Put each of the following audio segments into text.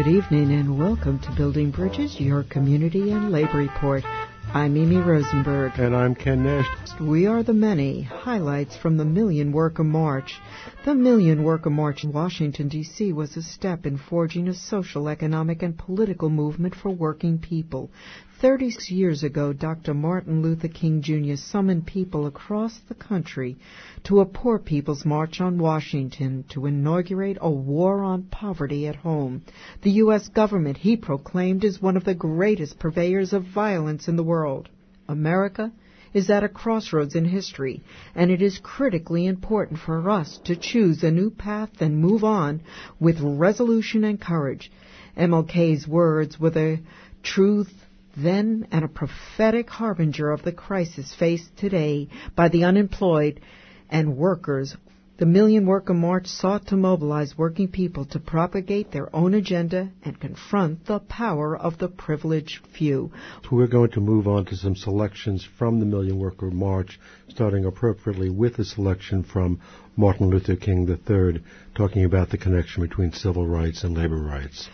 evening and welcome to Building Bridges, your community and labor report. I'm Mimi Rosenberg. And I'm Ken Nash. We are the many. Highlights from the Million Worker March. The Million Worker March in Washington, D.C. was a step in forging a social, economic, and political movement for working people. 36 years ago, Dr. Martin Luther King Jr. summoned people across the country to a Poor People's March on Washington to inaugurate a war on poverty at home. The U.S. government, he proclaimed, is one of the greatest purveyors of violence in the world. America is at a crossroads in history, and it is critically important for us to choose a new path and move on with resolution and courage. MLK's words were the truth then and a prophetic harbinger of the crisis faced today by the unemployed and workers. The Million Worker March sought to mobilize working people to propagate their own agenda and confront the power of the privileged few. So we're going to move on to some selections from the Million Worker March, starting appropriately with a selection from Martin Luther King III, talking about the connection between civil rights and labor rights.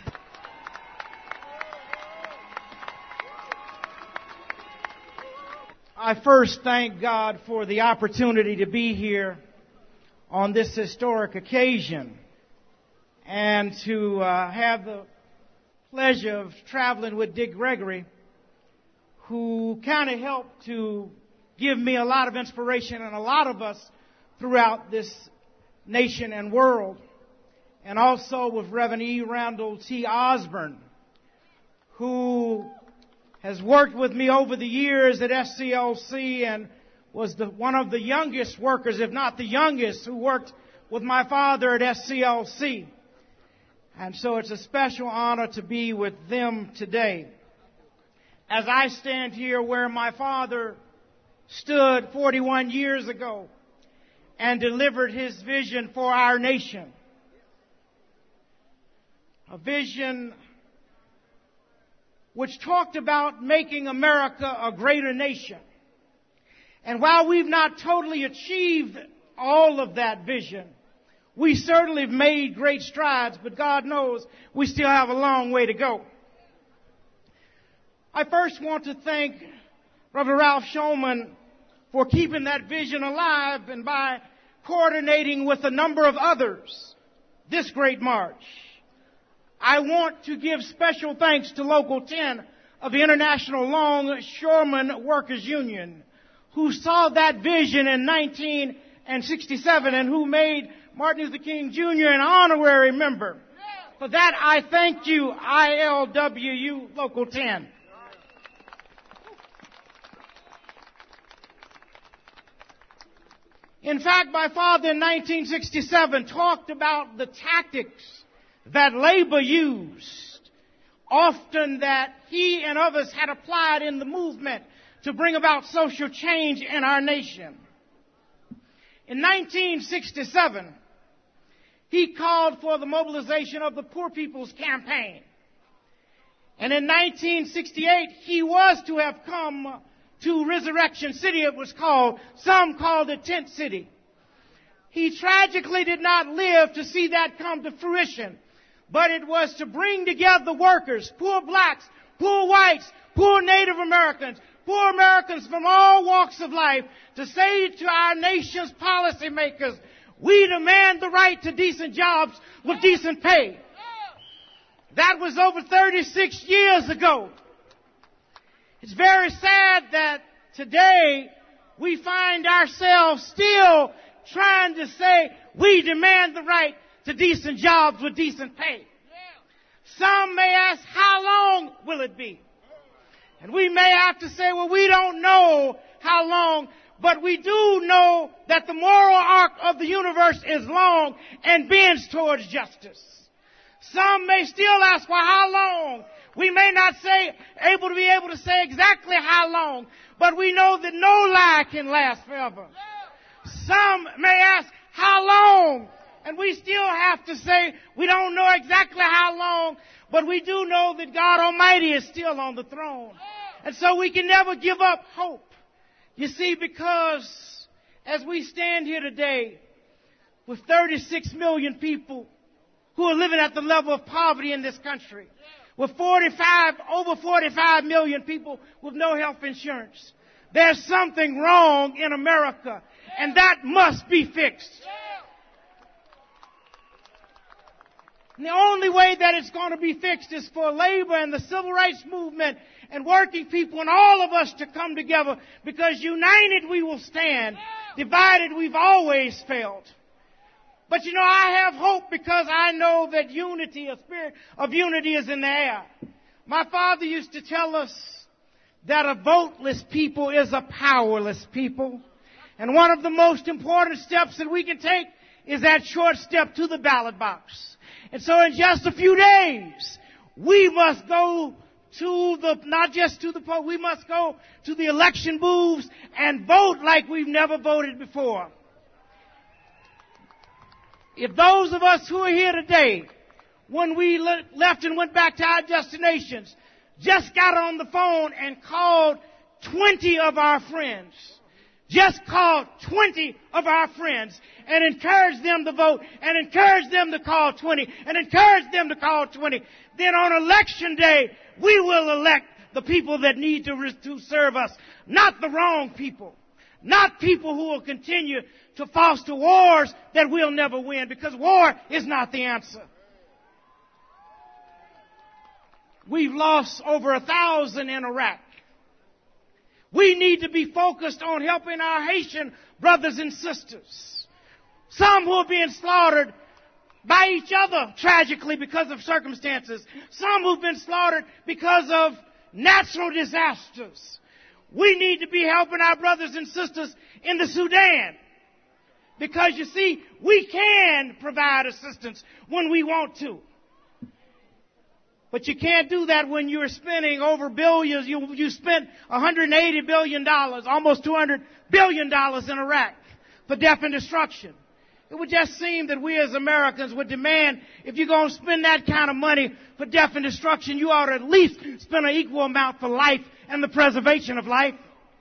I first thank God for the opportunity to be here on this historic occasion and to have the pleasure of traveling with Dick Gregory, who kind of helped to give me a lot of inspiration and a lot of us throughout this nation and world, and also with Reverend E. Randall T. Osborne, who has worked with me over the years at SCLC and was one of the youngest workers, if not the youngest, who worked with my father at SCLC. And so it's a special honor to be with them today. As I stand here where my father stood 41 years ago and delivered his vision for our nation, a vision which talked about making America a greater nation. And while we've not totally achieved all of that vision, we certainly have made great strides, but God knows we still have a long way to go. I first want to thank Reverend Ralph Shulman for keeping that vision alive and by coordinating with a number of others this great march. I want to give special thanks to Local 10 of the International Longshoremen Workers Union, who saw that vision in 1967 and who made Martin Luther King Jr. an honorary member. For that, I thank you, ILWU Local 10. In fact, my father in 1967 talked about the tactics that labor used, often that he and others had applied in the movement to bring about social change in our nation. In 1967, he called for the mobilization of the Poor People's Campaign. And in 1968, he was to have come to Resurrection City, it was called. Some called it Tent City. He tragically did not live to see that come to fruition. But it was to bring together workers, poor blacks, poor whites, poor Native Americans, poor Americans from all walks of life, to say to our nation's policymakers, we demand the right to decent jobs with decent pay. That was over 36 years ago. It's very sad that today we find ourselves still trying to say we demand the right to decent jobs with decent pay. Some may ask, how long will it be? And we may have to say, well, we don't know how long, but we do know that the moral arc of the universe is long and bends towards justice. Some may still ask, well, how long? We may not be able to say exactly how long, but we know that no lie can last forever. Some may ask, how long? And we still have to say we don't know exactly how long, but we do know that God Almighty is still on the throne. And so we can never give up hope. You see, because as we stand here today with 36 million people who are living at the level of poverty in this country. With over 45 million people with no health insurance. There's something wrong in America, and that must be fixed. And the only way that it's going to be fixed is for labor and the civil rights movement and working people and all of us to come together, because united we will stand. Divided we've always failed. But you know, I have hope because I know that unity, a spirit of unity is in the air. My father used to tell us that a voteless people is a powerless people. And one of the most important steps that we can take is that short step to the ballot box. And so in just a few days, we must go to not just to the poll, we must go to the election booths and vote like we've never voted before. If those of us who are here today, when we left and went back to our destinations, just got on the phone and called 20 of our friends, just called 20 of our friends and encouraged them to vote and encouraged them to call 20 and encouraged them to call 20, then on election day, we will elect the people that need to serve us, not the wrong people. Not people who will continue to foster wars that we'll never win, because war is not the answer. We've lost over 1,000 in Iraq. We need to be focused on helping our Haitian brothers and sisters. Some who are being slaughtered by each other tragically because of circumstances. Some who've been slaughtered because of natural disasters. We need to be helping our brothers and sisters in the Sudan. Because you see, we can provide assistance when we want to. But you can't do that when you're spending over billions. You spent $180 billion, almost $200 billion in Iraq for death and destruction. It would just seem that we as Americans would demand, if you're going to spend that kind of money for death and destruction, you ought to at least spend an equal amount for life and the preservation of life.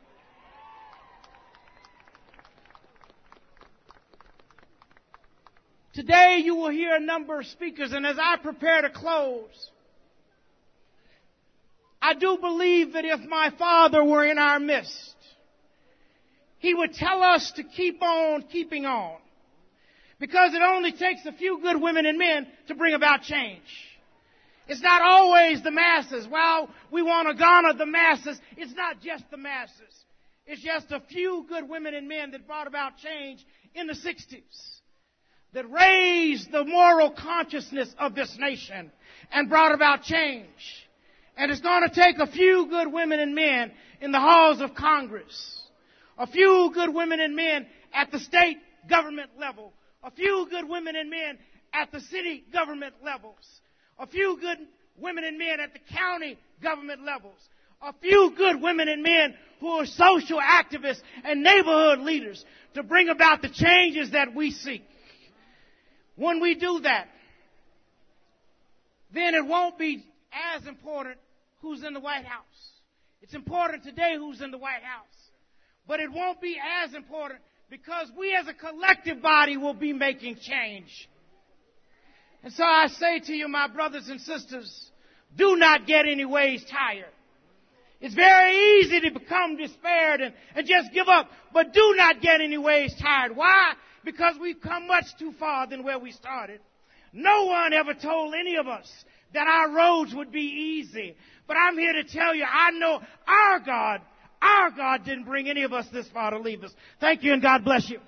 Today you will hear a number of speakers, and as I prepare to close, I do believe that if my father were in our midst, he would tell us to keep on keeping on. Because it only takes a few good women and men to bring about change. It's not always the masses. While we want to garner the masses, it's not just the masses. It's just a few good women and men that brought about change in the 60s, that raised the moral consciousness of this nation and brought about change. And it's going to take a few good women and men in the halls of Congress, a few good women and men at the state government level, a few good women and men at the city government levels, a few good women and men at the county government levels, a few good women and men who are social activists and neighborhood leaders to bring about the changes that we seek. When we do that, then it won't be as important who's in the White House. It's important today who's in the White House. But it won't be as important because we as a collective body will be making change. And so I say to you, my brothers and sisters, do not get any ways tired. It's very easy to become despaired and just give up, but do not get any ways tired. Why? Because we've come much too far than where we started. No one ever told any of us that our roads would be easy. But I'm here to tell you, I know our God didn't bring any of us this far to leave us. Thank you, and God bless you.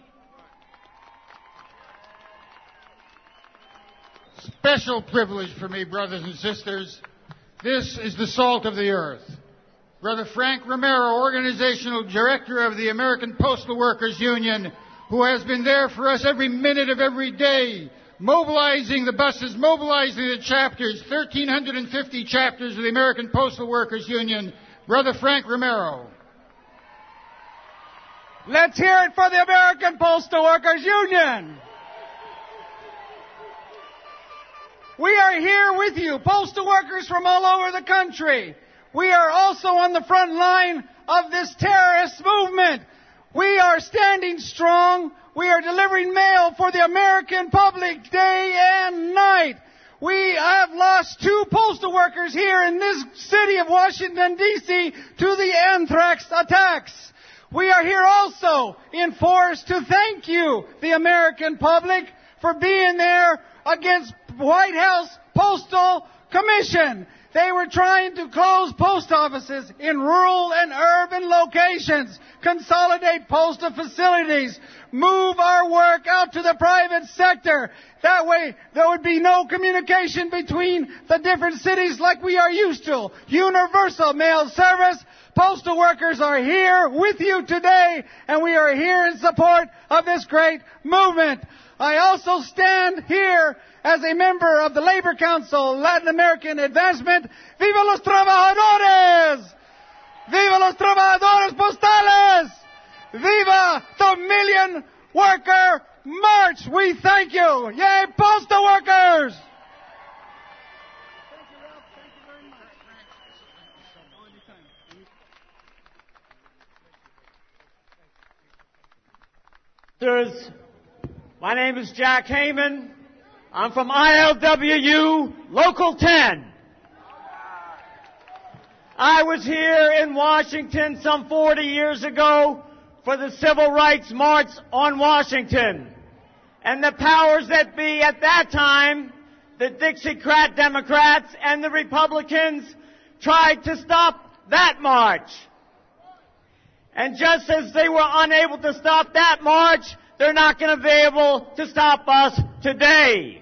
Special privilege for me, brothers and sisters. This is the salt of the earth. Brother Frank Romero, Organizational Director of the American Postal Workers Union, who has been there for us every minute of every day, mobilizing the buses, mobilizing the chapters, 1,350 chapters of the American Postal Workers Union. Brother Frank Romero. Let's hear it for the American Postal Workers Union. We are here with you, postal workers from all over the country. We are also on the front line of this terrorist movement. We are standing strong. We are delivering mail for the American public day and night. We have lost 2 postal workers here in this city of Washington, D.C. to the anthrax attacks. We are here also in force to thank you, the American public, for being there against White House Postal Commission. They were trying to close post offices in rural and urban locations, consolidate postal facilities, move our work out to the private sector. That way, there would be no communication between the different cities like we are used to. Universal mail service. Postal workers are here with you today, and we are here in support of this great movement. I also stand here as a member of the Labor Council Latin American Advancement. ¡Viva los trabajadores! ¡Viva los trabajadores postales! ¡Viva the Million Worker March! We thank you! Yay, postal workers! My name is Jack Heyman. I'm from ILWU Local 10. I was here in Washington some 40 years ago for the Civil Rights March on Washington. And the powers that be at that time, the Dixiecrat Democrats and the Republicans, tried to stop that march. And just as they were unable to stop that march, they're not going to be able to stop us today.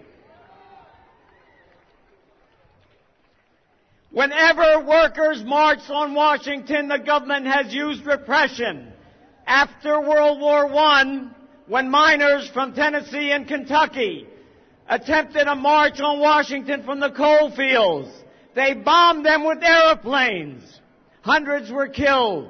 Whenever workers march on Washington, the government has used repression. After World War I, when miners from Tennessee and Kentucky attempted a march on Washington from the coal fields, they bombed them with airplanes. Hundreds were killed.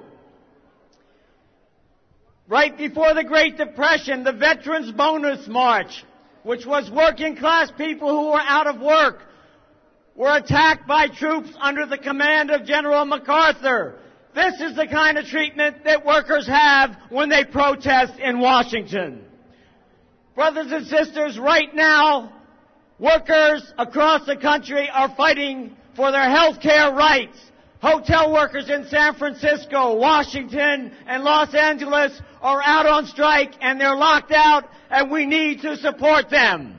Right before the Great Depression, the Veterans Bonus March, which was working class people who were out of work, were attacked by troops under the command of General MacArthur. This is the kind of treatment that workers have when they protest in Washington. Brothers and sisters, right now, workers across the country are fighting for their health care rights. Hotel workers in San Francisco, Washington, and Los Angeles are out on strike, and they're locked out, and we need to support them.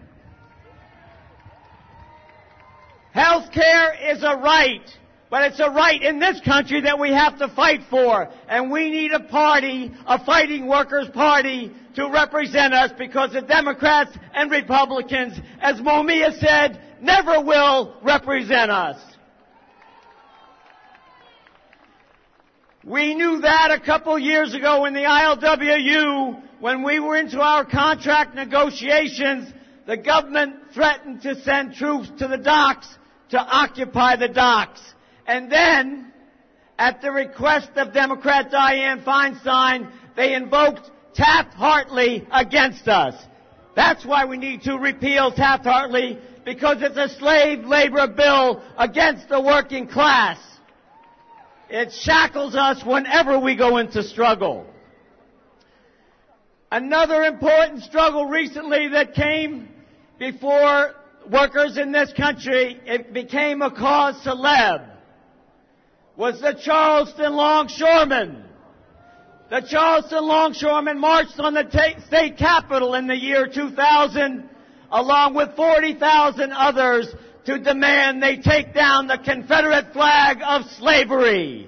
Health care is a right, but it's a right in this country that we have to fight for. And we need a party, a fighting workers' party, to represent us, because the Democrats and Republicans, as Mumia said, never will represent us. We knew that a couple years ago in the ILWU, when we were into our contract negotiations, the government threatened to send troops to the docks to occupy the docks. And then, at the request of Democrat Dianne Feinstein, they invoked Taft-Hartley against us. That's why we need to repeal Taft-Hartley, because it's a slave labor bill against the working class. It shackles us whenever we go into struggle. Another important struggle recently that came before workers in this country, it became a cause célèbre, was the Charleston Longshoremen. The Charleston Longshoremen marched on the state capitol in the year 2000, along with 40,000 others, to demand they take down the Confederate flag of slavery.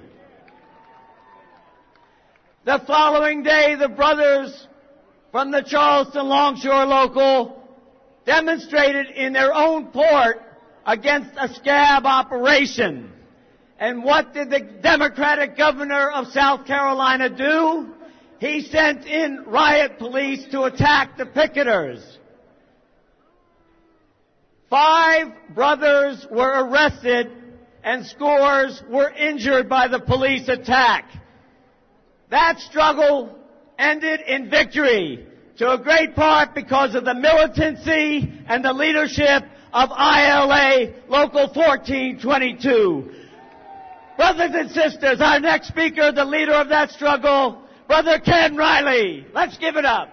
The following day, the brothers from the Charleston Longshore Local demonstrated in their own port against a scab operation. And what did the Democratic governor of South Carolina do? He sent in riot police to attack the picketers. 5 brothers were arrested and scores were injured by the police attack. That struggle ended in victory, to a great part because of the militancy and the leadership of ILA Local 1422. Brothers and sisters, our next speaker, the leader of that struggle, Brother Ken Riley. Let's give it up.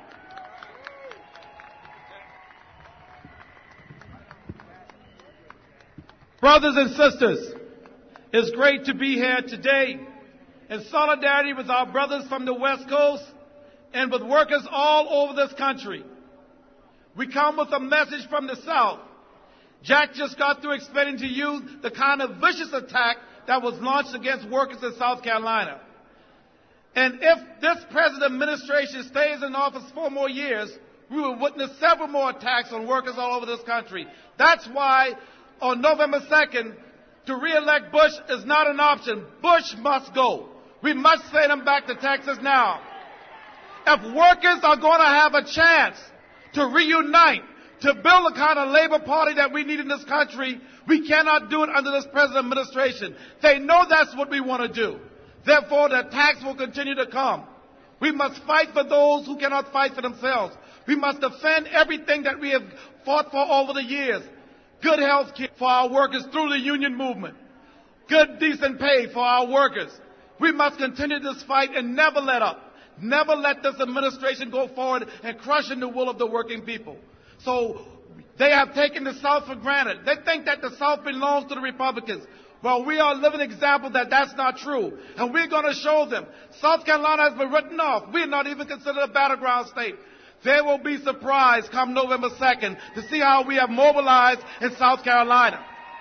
Brothers and sisters, it's great to be here today in solidarity with our brothers from the West Coast and with workers all over this country. We come with a message from the South. Jack just got through explaining to you the kind of vicious attack that was launched against workers in South Carolina. And if this present administration stays in office 4 more years, we will witness several more attacks on workers all over this country. That's why on November 2nd, to re-elect Bush is not an option. Bush must go. We must send him back to Texas now. If workers are going to have a chance to reunite, to build the kind of labor party that we need in this country, we cannot do it under this present administration. They know that's what we want to do. Therefore, the attacks will continue to come. We must fight for those who cannot fight for themselves. We must defend everything that we have fought for over the years. Good health care for our workers through the union movement. Good, decent pay for our workers. We must continue this fight and never let up. Never let this administration go forward and crushing the will of the working people. So they have taken the South for granted. They think that the South belongs to the Republicans. Well, we are a living example that that's not true. And we're going to show them. South Carolina has been written off. We're not even considered a battleground state. They will be surprised come November 2nd to see how we have mobilized in South Carolina.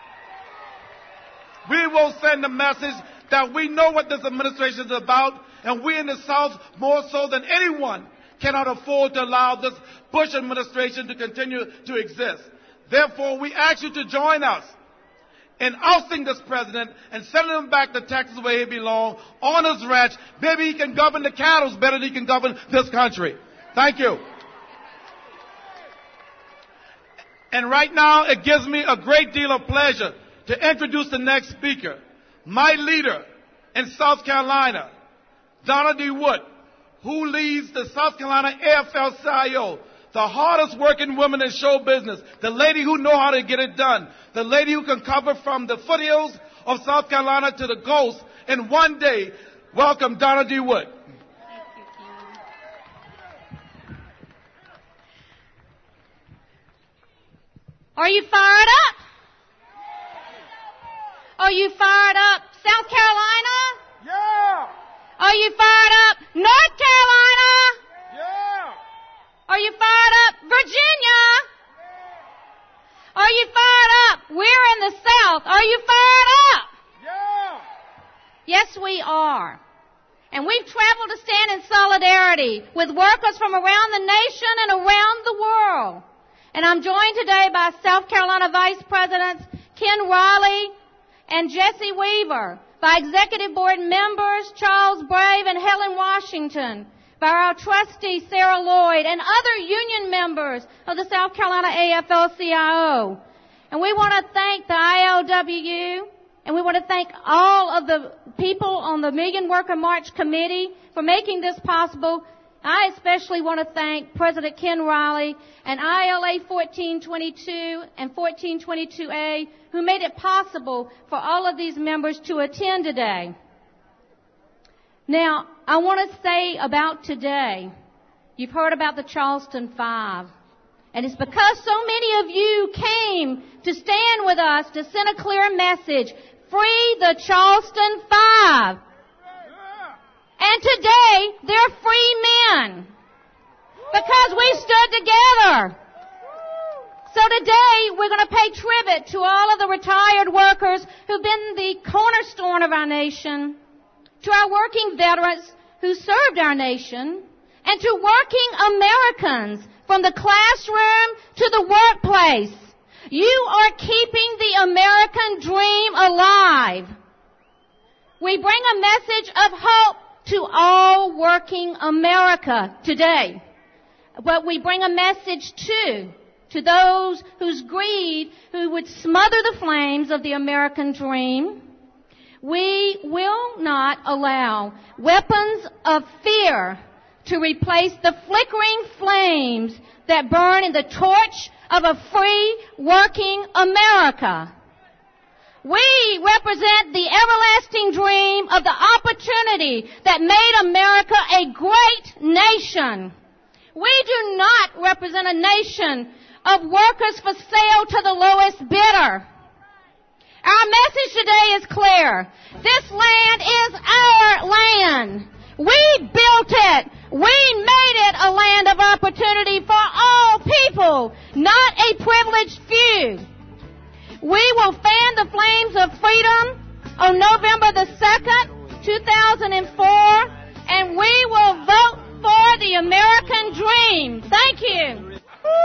We will send a message that we know what this administration is about, and we in the South, more so than anyone, cannot afford to allow this Bush administration to continue to exist. Therefore, we ask you to join us in ousting this president and sending him back to Texas where he belongs, on his ranch. Maybe he can govern the cattle better than he can govern this country. Thank you. And right now, it gives me a great deal of pleasure to introduce the next speaker, my leader in South Carolina, Donna D. Wood, who leads the South Carolina AFL-CIO, the hardest working woman in show business, the lady who knows how to get it done, the lady who can cover from the foothills of South Carolina to the coast in one day. Welcome, Donna D. Wood. Are you fired up? Are you fired up, South Carolina? Yeah! Are you fired up, North Carolina? Yeah! Are you fired up, Virginia? Yeah! Are you fired up? We're in the South. Are you fired up? Yeah! Yes, we are. And we've traveled to stand in solidarity with workers from around the nation and around the world. And I'm joined today by South Carolina Vice Presidents Ken Riley and Jesse Weaver, by Executive Board members Charles Brave and Helen Washington, by our trustee Sarah Lloyd, and other union members of the South Carolina AFL-CIO. And we want to thank the ILWU, and we want to thank all of the people on the Million Worker March Committee for making this possible. I especially want to thank President Ken Riley and ILA 1422 and 1422A, who made it possible for all of these members to attend today. Now, I want to say about today, you've heard about the Charleston Five. And it's because so many of you came to stand with us to send a clear message. Free the Charleston Five. And today, they're free men. Because we stood together. So today, we're going to pay tribute to all of the retired workers who've been the cornerstone of our nation, to our working veterans who served our nation, and to working Americans from the classroom to the workplace. You are keeping the American dream alive. We bring a message of hope to all working America today. But we bring a message to those whose greed, who would smother the flames of the American dream. We will not allow weapons of fear to replace the flickering flames that burn in the torch of a free working America. We represent the everlasting dream of the opportunity unity that made America a great nation. We do not represent a nation of workers for sale to the lowest bidder. Our message today is clear. This land is our land. We built it. We made it a land of opportunity for all people, not a privileged few. We will fan the flames of freedom on November the 2nd, 2004, and we will vote for the American dream. Thank you.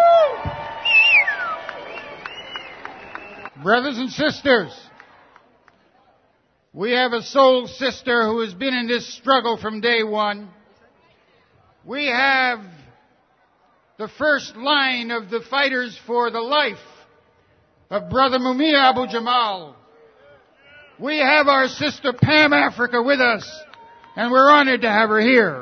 Brothers and sisters, we have a soul sister who has been in this struggle from day one. We have the first line of the fighters for the life of Brother Mumia Abu-Jamal. We have our sister Pam Africa with us, and we're honored to have her here.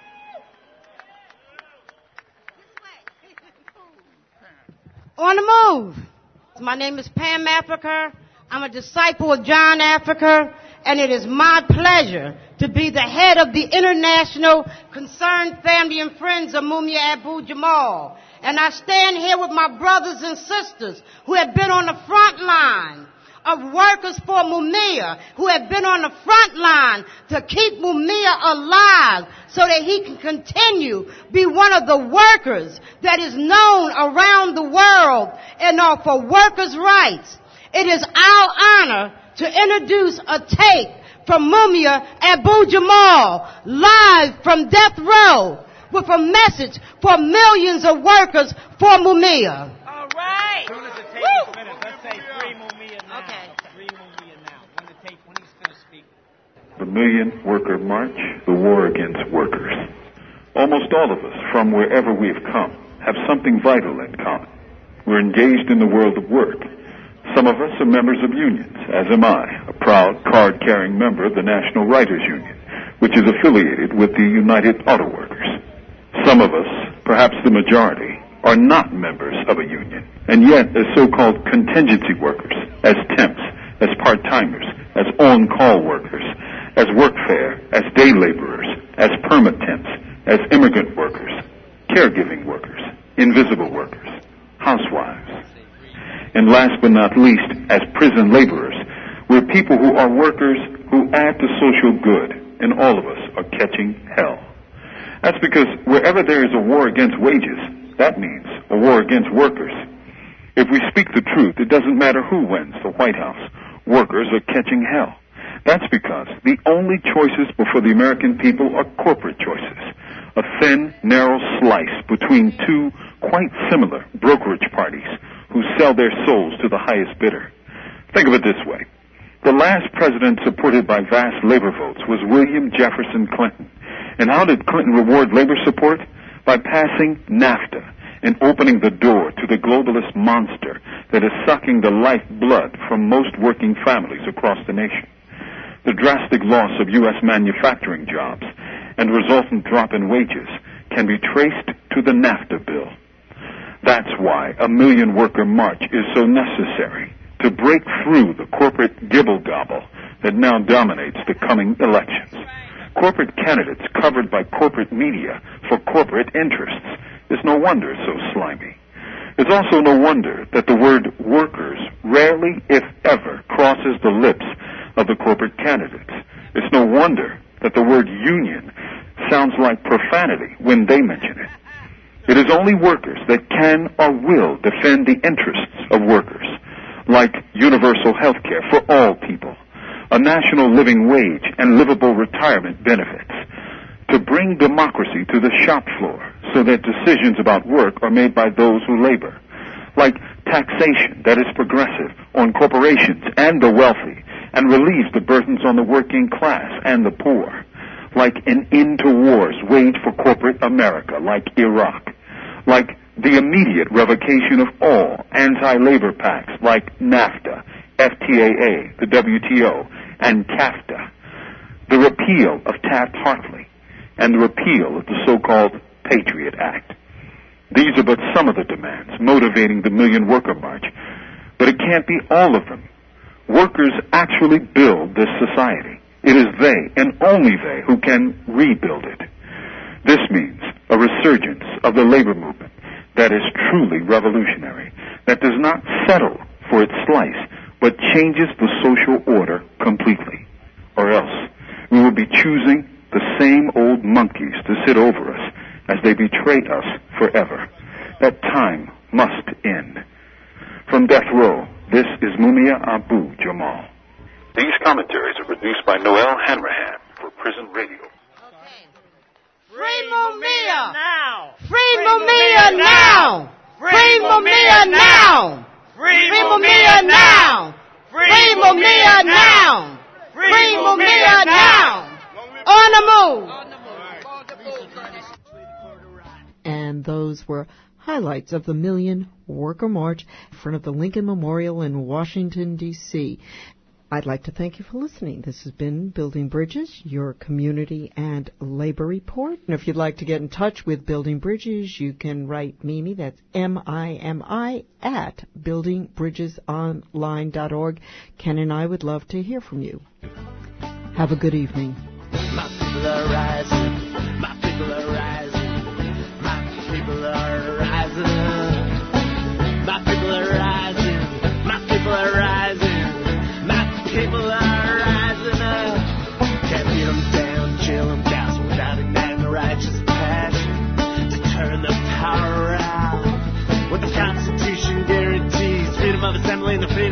On the move. My name is Pam Africa. I'm a disciple of John Africa, and it is my pleasure to be the head of the International Concerned Family and Friends of Mumia Abu-Jamal. And I stand here with my brothers and sisters who have been on the front line of workers for Mumia, who have been on the front line to keep Mumia alive so that he can continue be one of the workers that is known around the world and are for workers' rights. It is our honor to introduce a tape from Mumia Abu-Jamal, live from death row, with a message for millions of workers for Mumia. All right. As soon as the tape is finished, let's say free Mumia now. Okay. Free Mumia now. When he's finished speaking. The Million Worker March, the war against workers. Almost all of us, from wherever we've come, have something vital in common. We're engaged in the world of work. Some of us are members of unions, as am I, a proud card-carrying member of the National Writers Union, which is affiliated with the United Auto Workers. Some of us, perhaps the majority, are not members of a union, and yet as so-called contingency workers, as temps, as part-timers, as on-call workers, as workfare, as day laborers, as permit temps, as immigrant workers, caregiving workers, invisible workers, housewives. And last but not least, as prison laborers, we're people who are workers who add to social good, and all of us are catching hell. That's because wherever there is a war against wages, that means a war against workers. If we speak the truth, it doesn't matter who wins the White House. Workers are catching hell. That's because the only choices before the American people are corporate choices. A thin, narrow slice between two quite similar brokerage parties who sell their souls to the highest bidder. Think of it this way. The last president supported by vast labor votes was William Jefferson Clinton. And how did Clinton reward labor support? By passing NAFTA and opening the door to the globalist monster that is sucking the lifeblood from most working families across the nation. The drastic loss of U.S. manufacturing jobs and resultant drop in wages can be traced to the NAFTA bill. That's why a Million Worker March is so necessary, to break through the corporate gibble-gobble that now dominates the coming elections. Corporate candidates covered by corporate media for corporate interests. It's no wonder it's so slimy. It's also no wonder that the word workers rarely, if ever, crosses the lips of the corporate candidates. It's no wonder that the word union sounds like profanity when they mention it. It is only workers that can or will defend the interests of workers, like universal health care for all people, a national living wage and livable retirement benefits, to bring democracy to the shop floor so that decisions about work are made by those who labor, like taxation that is progressive on corporations and the wealthy and relieves the burdens on the working class and the poor, like an end to wars waged for corporate America, like Iraq, like the immediate revocation of all anti-labor pacts like NAFTA, FTAA, the WTO, and CAFTA, the repeal of Taft-Hartley, and the repeal of the so-called Patriot Act. These are but some of the demands motivating the Million Worker March, but it can't be all of them. Workers actually build this society. It is they, and only they, who can rebuild it. This means a resurgence of the labor movement that is truly revolutionary, that does not settle for its slice, but changes the social order completely. Or else, we will be choosing the same old monkeys to sit over us as they betray us forever. That time must end. From Death Row, this is Mumia Abu Jamal. These commentaries are produced by Noel Hanrahan for Prison Radio. Free Mumia now! Free Mumia now! Free Mumia now! Free Mumia now! Free Mumia now! Free Mumia now! On the move! And those were highlights of the Million Worker March in front of the Lincoln Memorial in Washington, D.C. I'd like to thank you for listening. This has been Building Bridges, your community and labor report. And if you'd like to get in touch with Building Bridges, you can write Mimi, that's M-I-M-I, at buildingbridgesonline.org. Ken and I would love to hear from you. Have a good evening. My people are rising. My people are rising. My people are rising. My people are rising. My people are rising. People are rising up. Can't beat them down, chill them down. So without igniting the righteous passion to turn the power out. What the Constitution guarantees, freedom of assembly and the freedom